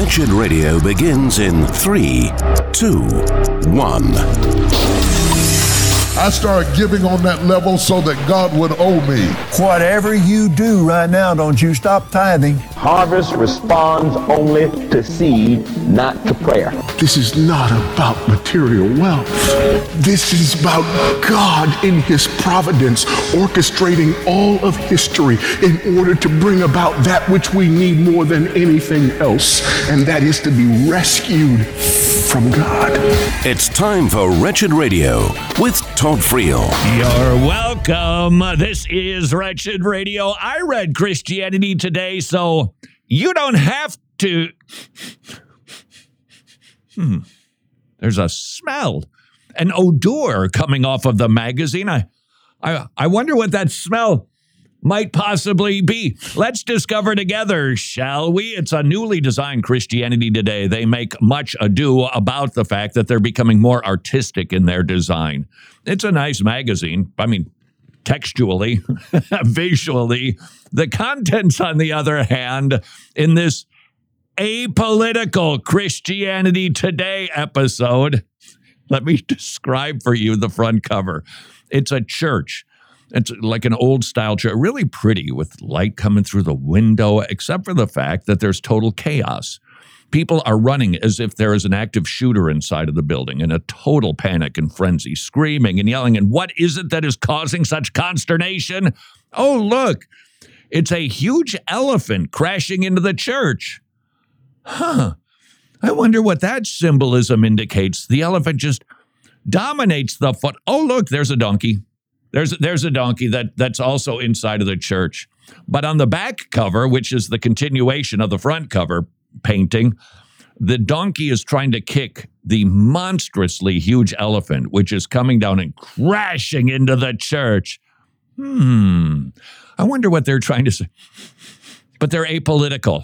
Wretched Radio begins in 3, 2, 1. I started giving on that level so that God would owe me. Whatever you do right now, don't you stop tithing. Harvest responds only to seed, not to prayer. This is not about material wealth. This is about God in His providence orchestrating all of history in order to bring about that which we need more than anything else, and that is to be rescued from God. It's time for Wretched Radio with Todd Friel. You're welcome. This is Wretched Radio. I read Christianity Today, so you don't have to. There's a smell, an odor coming off of the magazine. I wonder what that smell might possibly be. Let's discover together, shall we? It's a newly designed Christianity Today. They make much ado about the fact that they're becoming more artistic in their design. It's a nice magazine. I mean, textually, visually. The contents, on the other hand, in this apolitical Christianity Today episode, let me describe for you the front cover. It's a church. It's like an old style church, really pretty with light coming through the window, except for the fact that there's total chaos. People are running as if there is an active shooter inside of the building in a total panic and frenzy, screaming and yelling. And what is it that is causing such consternation? Oh, look, it's a huge elephant crashing into the church. I wonder what that symbolism indicates. The elephant just dominates the foot. Oh, look, there's a donkey. There's a donkey that's also inside of the church. But on the back cover, which is the continuation of the front cover painting, the donkey is trying to kick the monstrously huge elephant, which is coming down and crashing into the church. I wonder what they're trying to say. But they're apolitical.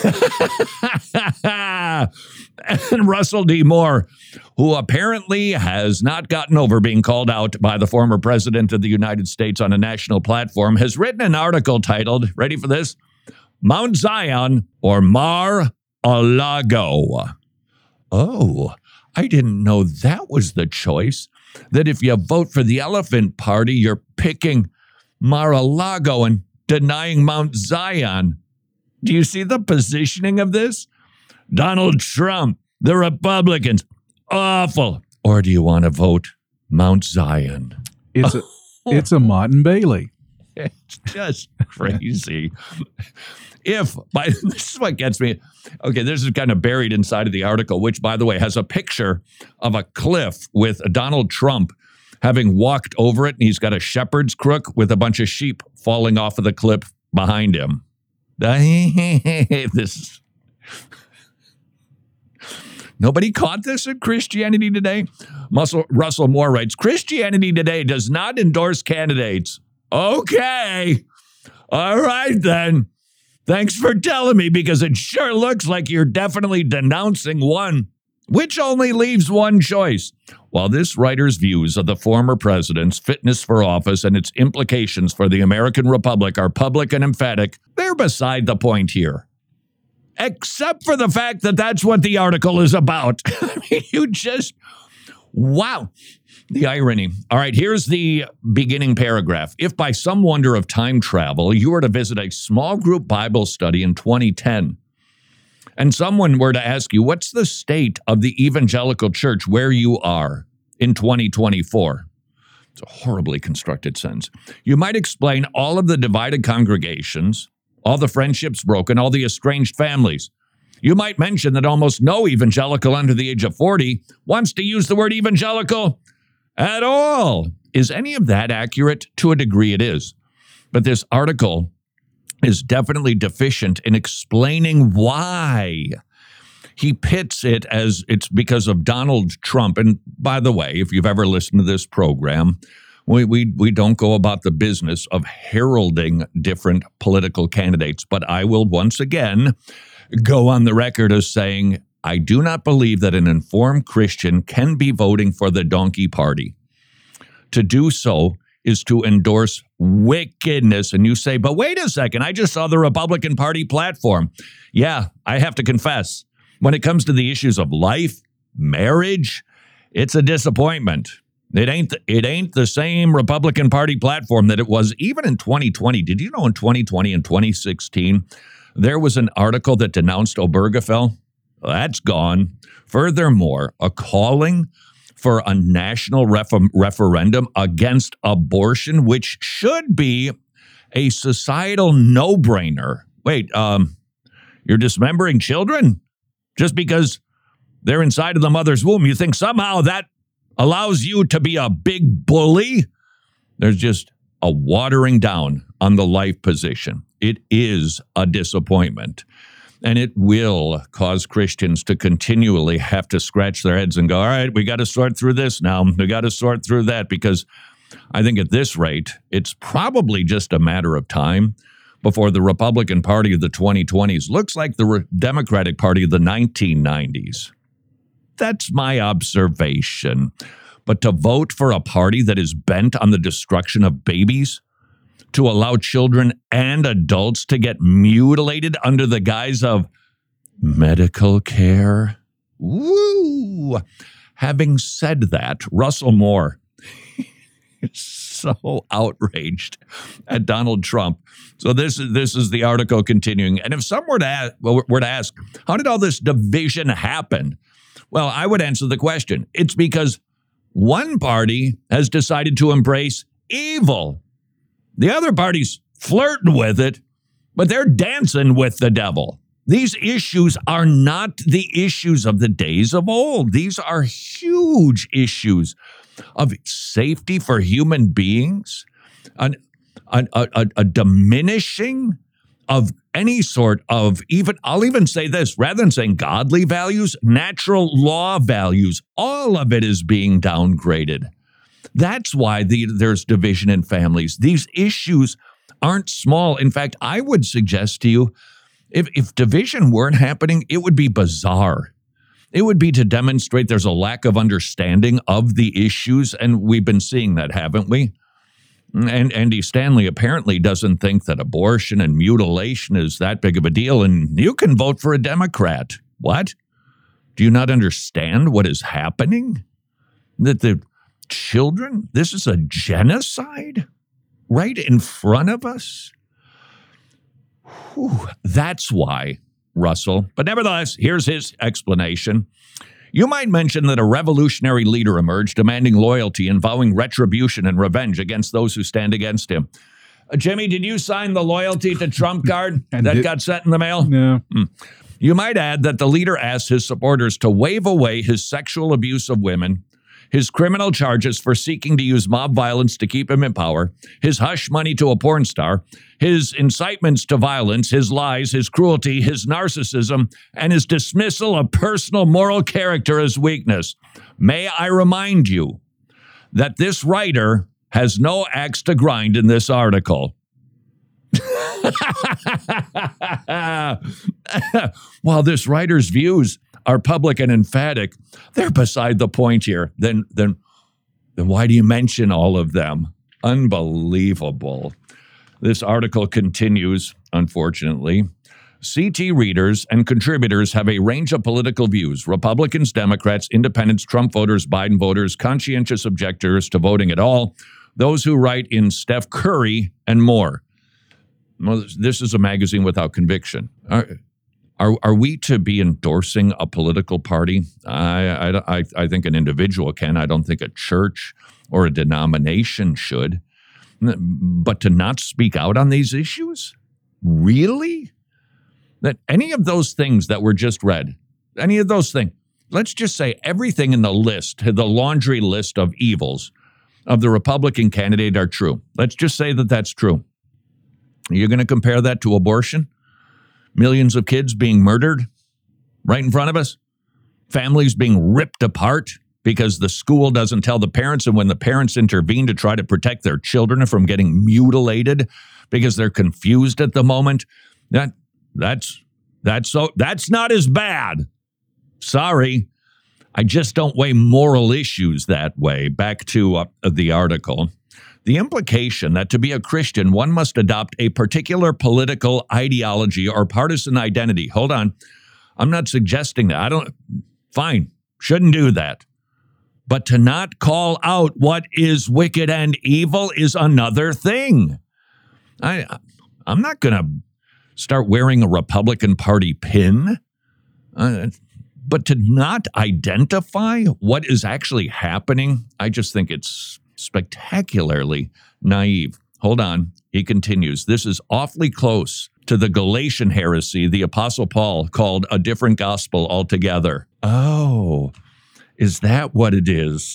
And Russell D. Moore, who apparently has not gotten over being called out by the former president of the United States on a national platform, has written an article titled, ready for this? Mount Zion or Mar-a-Lago. Oh, I didn't know that was the choice. That if you vote for the Elephant Party, you're picking Mar-a-Lago and denying Mount Zion. Do you see the positioning of this? Donald Trump, the Republicans, awful. Or do you want to vote Mount Zion? It's a Mott and Bailey. It's just crazy. This is what gets me. Okay, this is kind of buried inside of the article, which, by the way, has a picture of a cliff with Donald Trump having walked over it, and he's got a shepherd's crook with a bunch of sheep falling off of the cliff behind him. Nobody caught this in Christianity Today? Russell Moore writes, Christianity Today does not endorse candidates. Okay. All right, then. Thanks for telling me, because it sure looks like you're definitely denouncing one, which only leaves one choice. While this writer's views of the former president's fitness for office and its implications for the American Republic are public and emphatic, they're beside the point here. Except for the fact that that's what the article is about. I mean, wow. The irony. All right, here's the beginning paragraph. If by some wonder of time travel, you were to visit a small group Bible study in 2010, and someone were to ask you, what's the state of the evangelical church where you are in 2024? It's a horribly constructed sentence. You might explain all of the divided congregations, all the friendships broken, all the estranged families. You might mention that almost no evangelical under the age of 40 wants to use the word evangelical at all. Is any of that accurate? To a degree it is. But this article is definitely deficient in explaining why. He pits it as it's because of Donald Trump. And by the way, if you've ever listened to this program, we don't go about the business of heralding different political candidates. But I will once again go on the record as saying, I do not believe that an informed Christian can be voting for the donkey party. To do so is to endorse wickedness. And you say, but wait a second, I just saw the Republican Party platform. Yeah, I have to confess, When it comes to the issues of life, marriage, it's a disappointment. It ain't the same Republican Party platform that it was even in 2020. Did you know in 2020 and 2016, there was an article that denounced Obergefell? That's gone. Furthermore, a calling for a national referendum against abortion, which should be a societal no-brainer. Wait, you're dismembering children just because they're inside of the mother's womb? You think somehow that allows you to be a big bully? There's just a watering down on the life position. It is a disappointment. And it will cause Christians to continually have to scratch their heads and go, all right, we got to sort through this now. We got to sort through that, because I think at this rate, it's probably just a matter of time before the Republican Party of the 2020s looks like the Democratic Party of the 1990s. That's my observation. But to vote for a party that is bent on the destruction of babies, to allow children and adults to get mutilated under the guise of medical care? Woo! Having said that, Russell Moore is so outraged at Donald Trump. So this is the article continuing. And if someone were to ask, how did all this division happen? Well, I would answer the question. It's because one party has decided to embrace evil. The other party's flirting with it, but they're dancing with the devil. These issues are not the issues of the days of old. These are huge issues of safety for human beings, a diminishing of any sort of I'll even say this, rather than saying godly values, natural law values, all of it is being downgraded. That's why there's division in families. These issues aren't small. In fact, I would suggest to you, if division weren't happening, it would be bizarre. It would be to demonstrate there's a lack of understanding of the issues, and we've been seeing that, haven't we? And Andy Stanley apparently doesn't think that abortion and mutilation is that big of a deal, and you can vote for a Democrat. What? Do you not understand what is happening? That the children, this is a genocide right in front of us? Whew, that's why, Russell. But nevertheless, here's his explanation. You might mention that a revolutionary leader emerged demanding loyalty and vowing retribution and revenge against those who stand against him. Jimmy, did you sign the loyalty to Trump card that got sent in the mail? No. You might add that the leader asked his supporters to wave away his sexual abuse of women, his criminal charges for seeking to use mob violence to keep him in power, his hush money to a porn star, his incitements to violence, his lies, his cruelty, his narcissism, and his dismissal of personal moral character as weakness. May I remind you that this writer has no axe to grind in this article. While this writer's views are public and emphatic, they're beside the point here. Then why do you mention all of them? Unbelievable. This article continues, unfortunately. CT readers and contributors have a range of political views: Republicans, Democrats, Independents, Trump voters, Biden voters, conscientious objectors to voting at all, those who write in Steph Curry, and more. Well, this is a magazine without conviction. Are we to be endorsing a political party? I think an individual can. I don't think a church or a denomination should. But to not speak out on these issues? Really? That any of those things that were just read, any of those things, let's just say everything in the list, the laundry list of evils of the Republican candidate are true. Let's just say that that's true. You're going to compare that to abortion? Millions of kids being murdered right in front of us? Families being ripped apart because the school doesn't tell the parents, and when the parents intervene to try to protect their children from getting mutilated because they're confused at the moment, that's not as bad. Sorry. I just don't weigh moral issues that way. Back to the article. The implication that to be a Christian, one must adopt a particular political ideology or partisan identity. Hold on. I'm not suggesting that. Fine, shouldn't do that. But to not call out what is wicked and evil is another thing. I'm not going to start wearing a Republican Party pin. But to not identify what is actually happening, I just think it's spectacularly naive. Hold on. He continues. This is awfully close to the Galatian heresy the Apostle Paul called a different gospel altogether. Oh, is that what it is?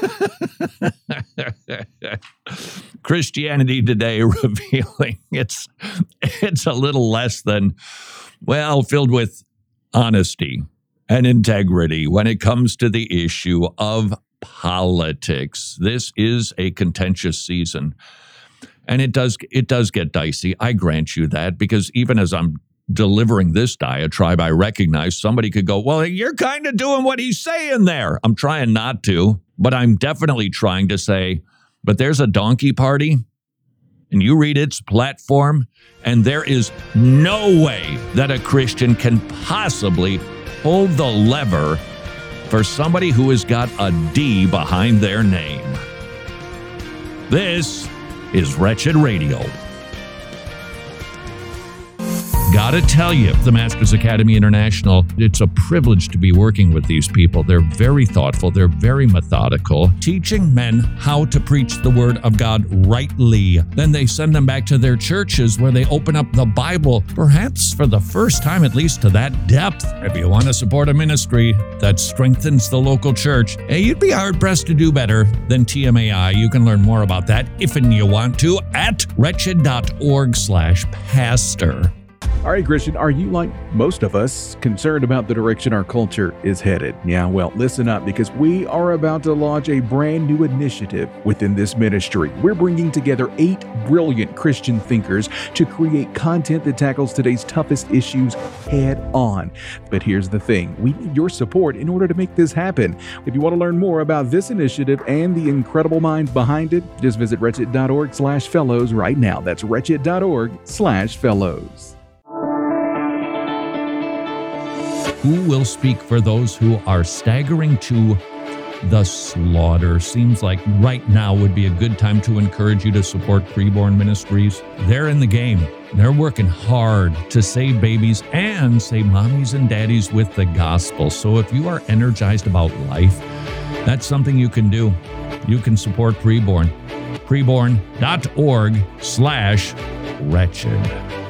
Christianity Today revealing it's a little less than, filled with honesty and integrity when it comes to the issue of politics. This is a contentious season. And it does get dicey. I grant you that, because even as I'm delivering this diatribe, I recognize somebody could go, well, you're kind of doing what he's saying there. I'm trying not to, but I'm definitely trying to say, but there's a donkey party, and you read its platform, and there is no way that a Christian can possibly hold the lever for somebody who has got a D behind their name. This is Wretched Radio. Gotta tell you, the Masters Academy International, it's a privilege to be working with these people. They're very thoughtful. They're very methodical, teaching men how to preach the Word of God rightly. Then they send them back to their churches where they open up the Bible, perhaps for the first time, at least to that depth. If you want to support a ministry that strengthens the local church, you'd be hard-pressed to do better than TMAI. You can learn more about that if and you want to at wretched.org/pastor. All right, Christian, are you, like most of us, concerned about the direction our culture is headed? Yeah, well, listen up, because we are about to launch a brand new initiative within this ministry. We're bringing together 8 brilliant Christian thinkers to create content that tackles today's toughest issues head on. But here's the thing. We need your support in order to make this happen. If you want to learn more about this initiative and the incredible minds behind it, just visit wretched.org/fellows right now. That's wretched.org/fellows. Who will speak for those who are staggering to the slaughter? Seems like right now would be a good time to encourage you to support Preborn Ministries. They're in the game. They're working hard to save babies and save mommies and daddies with the gospel. So if you are energized about life, that's something you can do. You can support Preborn. Preborn.org/wretched.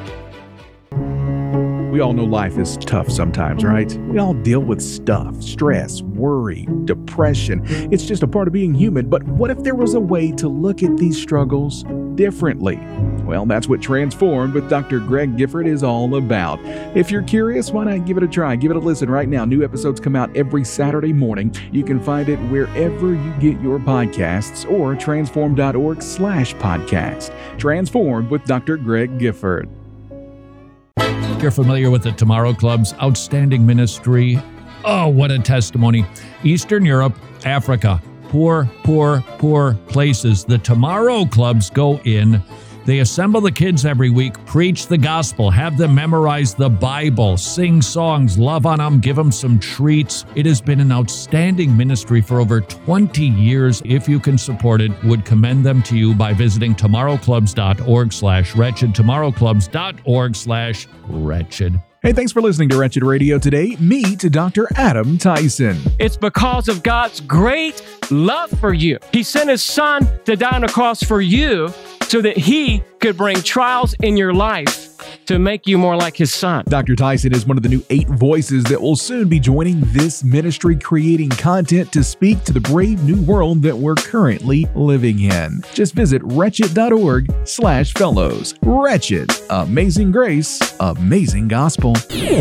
We all know life is tough sometimes, right? We all deal with stuff, stress, worry, depression. It's just a part of being human. But what if there was a way to look at these struggles differently? Well, that's what Transformed with Dr. Greg Gifford is all about. If you're curious, why not give it a try? Give it a listen right now. New episodes come out every Saturday morning. You can find it wherever you get your podcasts or transform.org/podcast. Transformed with Dr. Greg Gifford. You're familiar with the Tomorrow Club's outstanding ministry. Oh, what a testimony. Eastern Europe, Africa, poor places. The Tomorrow Clubs go in. They assemble the kids every week, preach the gospel, have them memorize the Bible, sing songs, love on them, give them some treats. It has been an outstanding ministry for over 20 years. If you can support it, would commend them to you by visiting tomorrowclubs.org/wretched, tomorrowclubs.org/wretched. Hey, thanks for listening to Wretched Radio today. Meet Dr. Adam Tyson. It's because of God's great love for you. He sent his son to die on the cross for you so that he could bring trials in your life to make you more like his son. Dr. Tyson is one of the new 8 voices that will soon be joining this ministry, creating content to speak to the brave new world that we're currently living in. Just visit wretched.org/fellows. Wretched. Amazing grace. Amazing gospel.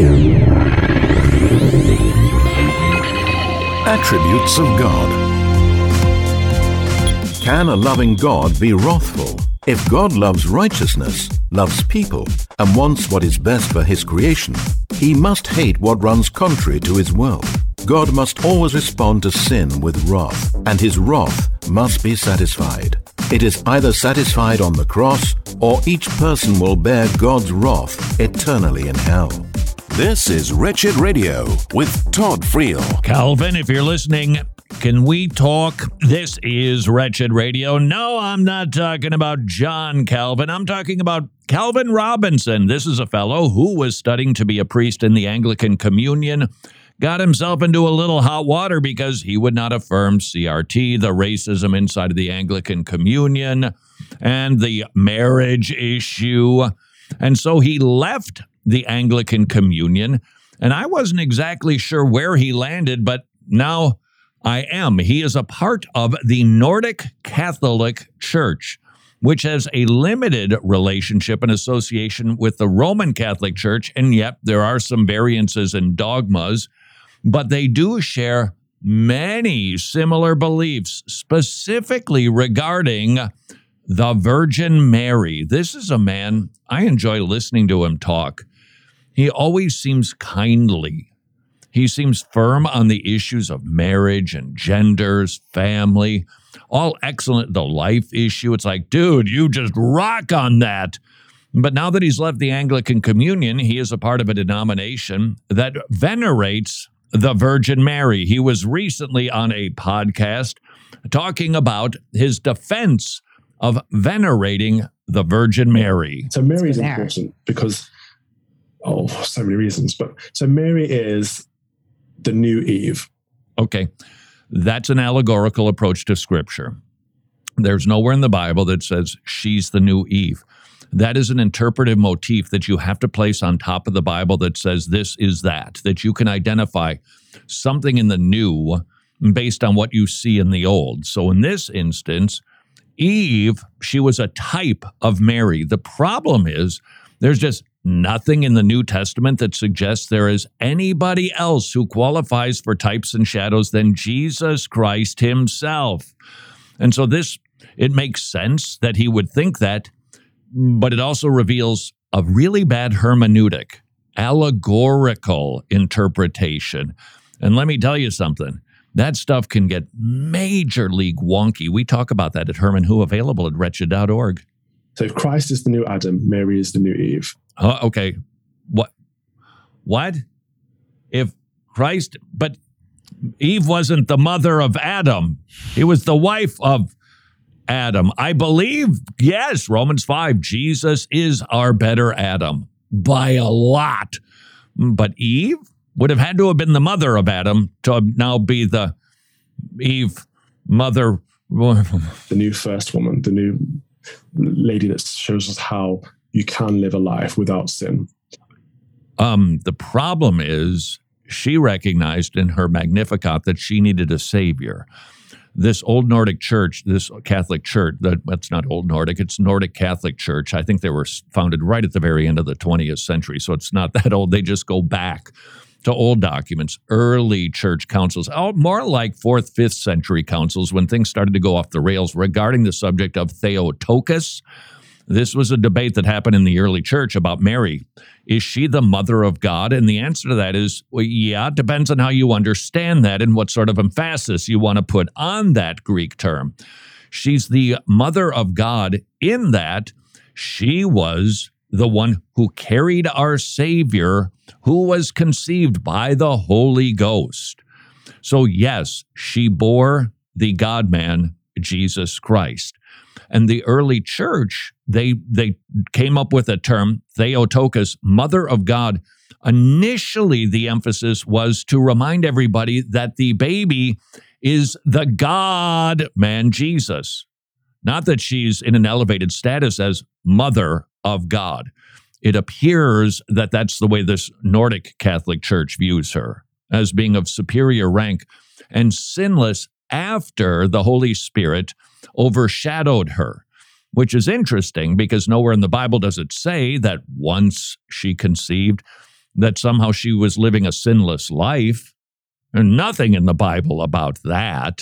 Attributes of God. Can a loving God be wrathful? If God loves righteousness, loves people, and wants what is best for his creation, he must hate what runs contrary to his will. God must always respond to sin with wrath, and his wrath must be satisfied. It is either satisfied on the cross, or each person will bear God's wrath eternally in hell. This is Wretched Radio with Todd Friel. Calvin, if you're listening, can we talk? This is Wretched Radio. No, I'm not talking about John Calvin. I'm talking about Calvin Robinson. This is a fellow who was studying to be a priest in the Anglican Communion, got himself into a little hot water because he would not affirm CRT, the racism inside of the Anglican Communion, and the marriage issue. And so he left the Anglican Communion, and I wasn't exactly sure where he landed, but now I am. He is a part of the Nordic Catholic Church, which has a limited relationship and association with the Roman Catholic Church, and yet there are some variances in dogmas, but they do share many similar beliefs, specifically regarding the Virgin Mary. This is a man, I enjoy listening to him talk. He always seems kindly. He seems firm on the issues of marriage and genders, family, all excellent. The life issue, it's like, dude, you just rock on that. But now that he's left the Anglican Communion, he is a part of a denomination that venerates the Virgin Mary. He was recently on a podcast talking about his defense of venerating the Virgin Mary. So Mary is important because, so many reasons. But so Mary is the new Eve. Okay, that's an allegorical approach to Scripture. There's nowhere in the Bible that says she's the new Eve. That is an interpretive motif that you have to place on top of the Bible that says this is that you can identify something in the new based on what you see in the old. So in this instance, Eve, she was a type of Mary. The problem is there's just nothing in the New Testament that suggests there is anybody else who qualifies for types and shadows than Jesus Christ himself. And so it makes sense that he would think that, but it also reveals a really bad hermeneutic, allegorical interpretation. And let me tell you something. That stuff can get major league wonky. We talk about that at Herman Who, available at wretched.org. So if Christ is the new Adam, Mary is the new Eve. Okay. What? If Christ, but Eve wasn't the mother of Adam. He was the wife of Adam. I believe, yes, Romans 5, Jesus is our better Adam by a lot. But Eve would have had to have been the mother of Adam to now be the Eve mother. The new first woman, the new lady that shows us how you can live a life without sin. The problem is she recognized in her Magnificat that she needed a savior. This old Nordic church, this Catholic church, that's not old Nordic, it's Nordic Catholic Church. I think they were founded right at the very end of the 20th century, so it's not that old. They just go back to old documents, early church councils, more like 4th, 5th century councils when things started to go off the rails regarding the subject of Theotokos. This was a debate that happened in the early church about Mary. Is she the mother of God? And the answer to that is, well, yeah, it depends on how you understand that and what sort of emphasis you want to put on that Greek term. She's the mother of God in that she was the one who carried our Savior, who was conceived by the Holy Ghost. So yes, she bore the God-man, Jesus Christ. And the early church, they came up with a term, Theotokos, Mother of God. Initially, the emphasis was to remind everybody that the baby is the God-man, Jesus. Not that she's in an elevated status as Mother of God. It appears that that's the way this Nordic Catholic Church views her, as being of superior rank and sinless after the Holy Spirit overshadowed her, which is interesting because nowhere in the Bible does it say that once she conceived, that somehow she was living a sinless life. There's nothing in the Bible about that.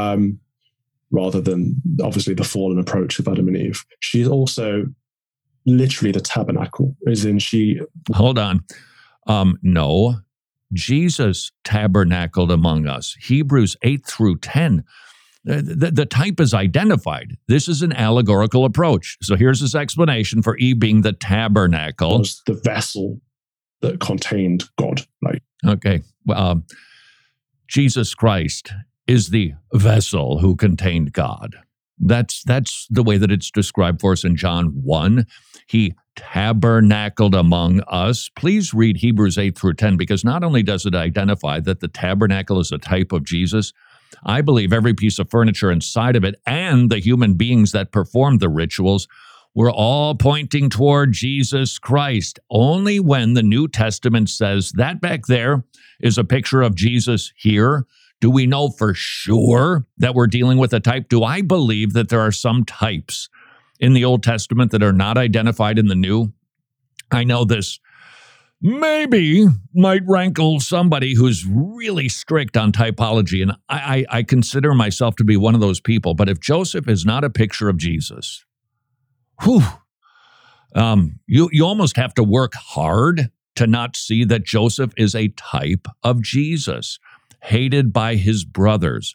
Rather than, obviously, the fallen approach of Adam and Eve. She's also literally the tabernacle, as in she... Hold on. No. Jesus tabernacled among us. Hebrews 8 through 10. The type is identified. This is an allegorical approach. So here's his explanation for Eve being the tabernacle. Was the vessel that contained God. Like, Okay. Well, Jesus Christ is the vessel who contained God. That's the way that it's described for us in John 1. He tabernacled among us. Please read Hebrews 8 through 10, because not only does it identify that the tabernacle is a type of Jesus, I believe every piece of furniture inside of it and the human beings that performed the rituals were all pointing toward Jesus Christ. Only when the New Testament says that back there is a picture of Jesus here, do we know for sure that we're dealing with a type? Do I believe that there are some types in the Old Testament that are not identified in the New? I know this maybe might rankle somebody who's really strict on typology, and I consider myself to be one of those people. But if Joseph is not a picture of Jesus, you almost have to work hard to not see that Joseph is a type of Jesus, hated by his brothers,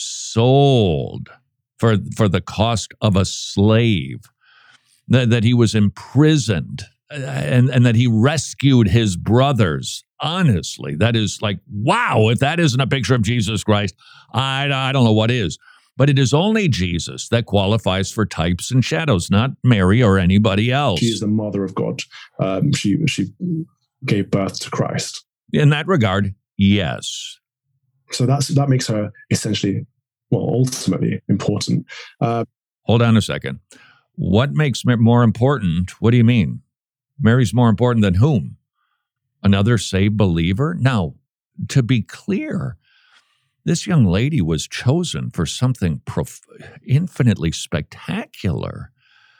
sold for the cost of a slave, that he was imprisoned, and that he rescued his brothers. Honestly, that is like, wow, if that isn't a picture of Jesus Christ, I don't know what is. But it is only Jesus that qualifies for types and shadows, not Mary or anybody else. she is the mother of God. She gave birth to Christ. In that regard, yes. So that makes her essentially, well, ultimately important. Hold on a second. What makes Mary more important? What do you mean? Mary's more important than whom? Another saved believer? Now, to be clear, this young lady was chosen for something infinitely spectacular.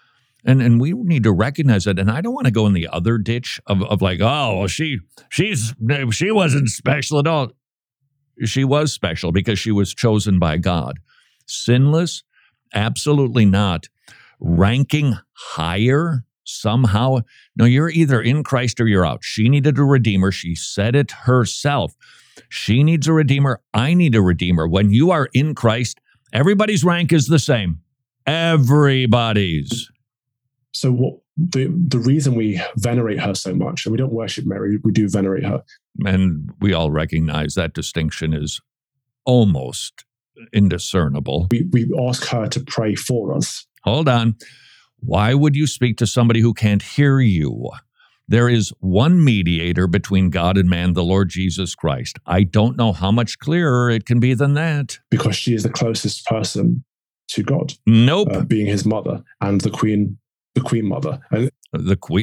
And we need to recognize it. And I don't want to go in the other ditch of like, oh, well, she wasn't special at all. She was special because she was chosen by God. Sinless? Absolutely not. Ranking higher somehow? No, you're either in Christ or you're out. She needed a redeemer. She said it herself. She needs a redeemer. I need a redeemer. When you are in Christ, everybody's rank is the same. Everybody's. So what the reason we venerate her so much, and we don't worship Mary, we do venerate her. And we all recognize that distinction is almost indiscernible. We ask her to pray for us. Hold on. Why would you speak to somebody who can't hear you? There is one mediator between God and man, the Lord Jesus Christ. I don't know how much clearer it can be than that. Because she is the closest person to God. Nope. Being his mother and the queen mother. And the queen,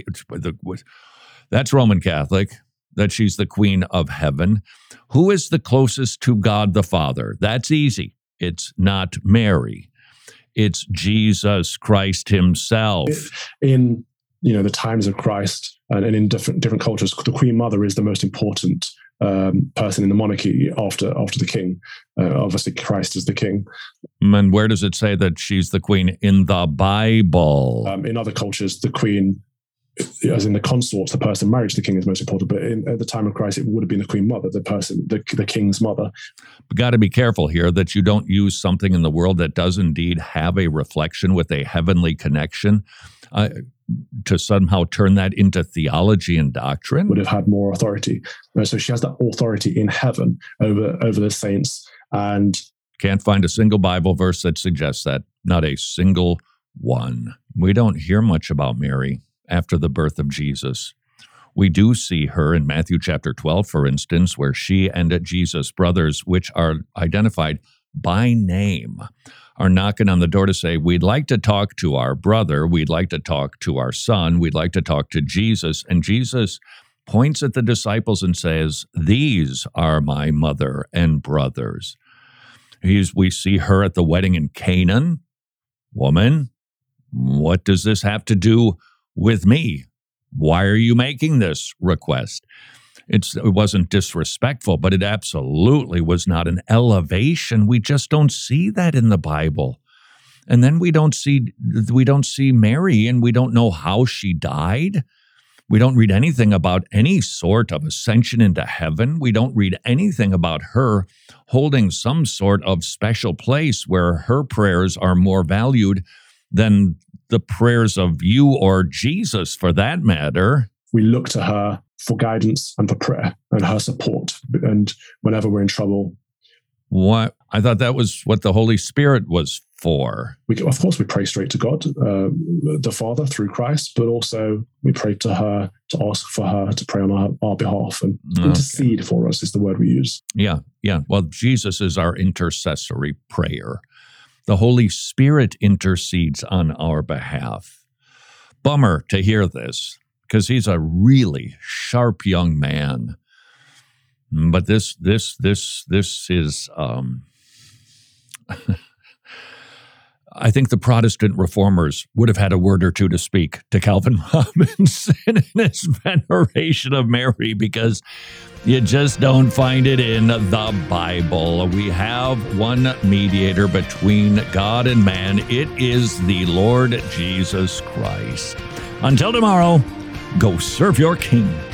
that's Roman Catholic, that she's the queen of heaven. Who is the closest to God the Father? That's easy. It's not Mary. It's Jesus Christ himself. In the times of Christ and in different cultures, the Queen Mother is the most important person in the monarchy after the king. Obviously, Christ is the king. And where does it say that she's the queen in the Bible? In other cultures, the queen, as in the consort, the person married to the king, is most important. But at the time of Christ, it would have been the Queen Mother, the king's mother. We've got to be careful here that you don't use something in the world that does indeed have a reflection with a heavenly connection to somehow turn that into theology and doctrine. Would have had more authority. So she has that authority in heaven over the saints. And can't find a single Bible verse that suggests that. Not a single one. We don't hear much about Mary after the birth of Jesus. We do see her in Matthew chapter 12, for instance, where she and Jesus' brothers, which are identified by name, are knocking on the door to say, we'd like to talk to our brother, we'd like to talk to our son, we'd like to talk to Jesus. And Jesus points at the disciples and says, these are my mother and brothers. We see her at the wedding in Canaan. Woman, what does this have to do with me? Why are you making this request? It wasn't disrespectful, but it absolutely was not an elevation. We just don't see that in the Bible. And then we don't see Mary, and we don't know how she died. We don't read anything about any sort of ascension into heaven. We don't read anything about her holding some sort of special place where her prayers are more valued than the prayers of you or Jesus, for that matter. We look to her for guidance and for prayer and her support. And whenever we're in trouble, what I thought that was what the Holy Spirit was for. Of course, we pray straight to God, the Father, through Christ, but also we pray to her, to ask for her to pray on our behalf and intercede for us is the word we use. Yeah. Well, Jesus is our intercessory prayer. The Holy Spirit intercedes on our behalf. Bummer to hear this, because he's a really sharp young man. But this is, I think the Protestant reformers would have had a word or two to speak to Calvin Robinson in his veneration of Mary, because you just don't find it in the Bible. We have one mediator between God and man. It is the Lord Jesus Christ. Until tomorrow, go serve your King.